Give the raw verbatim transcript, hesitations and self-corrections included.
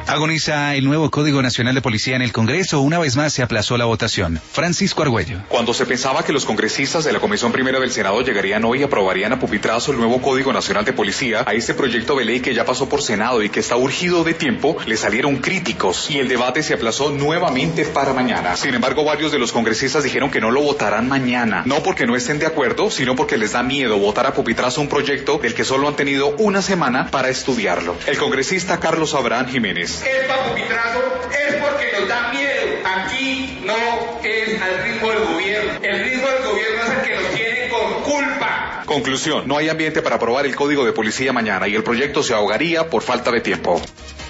Agoniza el nuevo Código Nacional de Policía en el Congreso. Una vez más se aplazó la votación. Francisco Argüello. Cuando se pensaba que los congresistas de la Comisión Primera del Senado llegarían hoy y aprobarían a pupitrazo el nuevo Código Nacional de Policía, a este proyecto de ley que ya pasó por Senado y que está urgido de tiempo, le salieron críticos y el debate se aplazó nuevamente para mañana. Sin embargo, varios de los congresistas dijeron que no lo votarán mañana, no porque no estén de acuerdo, sino porque les da miedo votar a pupitrazo un proyecto del que solo han tenido una semana para estudiarlo. El congresista Carlos Abraham Jiménez. El pupitrazo es porque nos da miedo. Aquí no es al ritmo del gobierno. El ritmo del gobierno es el que nos tiene con culpa. Conclusión, no hay ambiente para aprobar el Código de Policía mañana y el proyecto se ahogaría por falta de tiempo.